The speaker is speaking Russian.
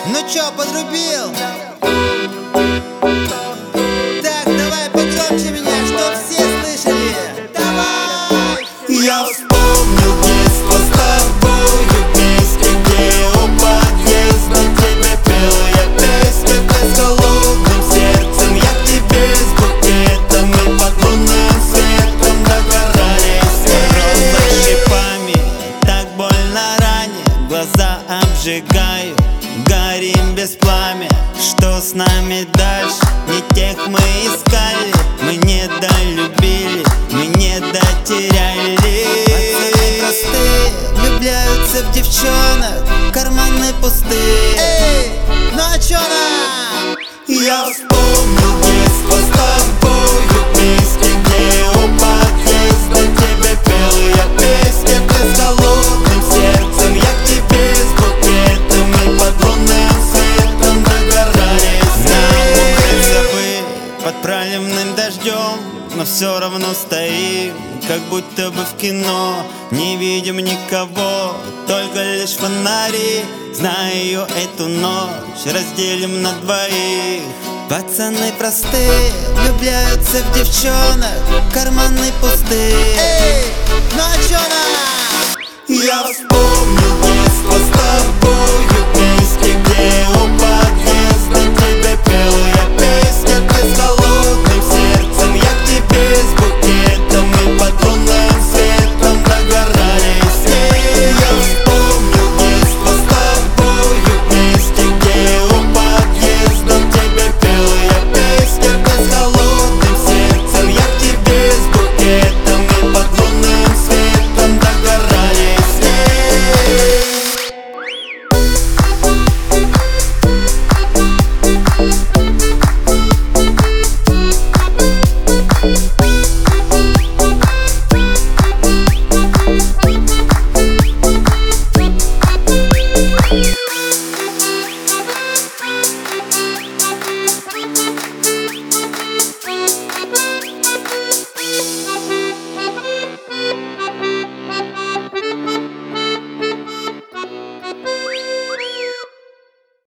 Ну чё, подрубил? Так, давай погромче меня, чтоб все слышали. Давай! Я вспомнил детство с тобою вместе, где у подъезда тебе пел я песни. Ты с холодным сердцем, я к тебе с букетом, и под лунным светом догорали все. Роза шипами, так больно ранит, глаза обжигаю, горим без пламя. Что с нами дальше? Не тех мы искали, мы недолюбили, мы не дотеряли. Пацаны простые, влюбляются в девчонок, карманы пустые. Эй, ну а чё нам? Я вспомнил детство с тобою вместе, где у подъезда тебе пел я песни. Ты с холодным сердцем, я к тебе с букетом, и под лунным светом догорали все. Мы под проливным дождем, но все равно стоим, как будто бы в кино. Не видим никого, только лишь фонари. Знаю, эту ночь разделим на двоих. Пацаны простые, влюбляются в девчонок, карманы пустые. Эй, ну а чё нам? Я вспомнил